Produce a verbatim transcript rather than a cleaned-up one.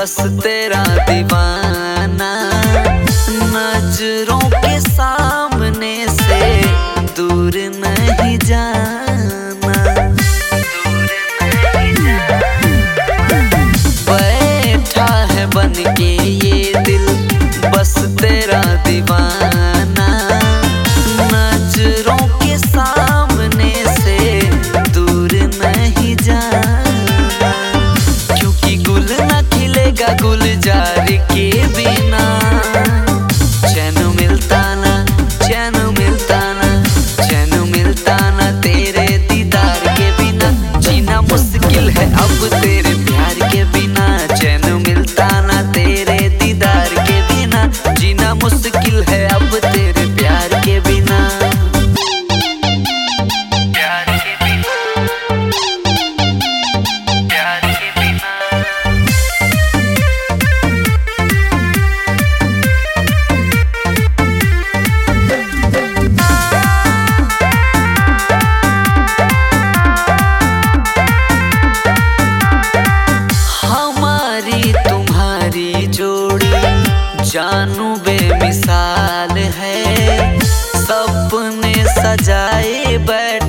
बस तेरा दीवाना, नजरों के सामने से दूर नहीं जाना, दूर नहीं जाना। बैठा है बन के ये दिल बस तेरा दीवाना, नजरों के सामने से दूर नहीं जाना, क्योंकि गुल न खिलेगा गुलजार के बिना। चैन मिलता ना, चैन मिलता ना, चैन मिलता ना तेरे दीदार के बिना। जीना मुश्किल है अब तेरे प्यार के बिना, चैन मिलता ना तेरे दीदार के बिना। जीना मुश्किल है अब तेरे प्यार के बिना, प्यार के बिना, प्यार के बिना। हमारी तुम्हारी जोड़ी जानू बेमिसाल है, सपने सजाए बैठ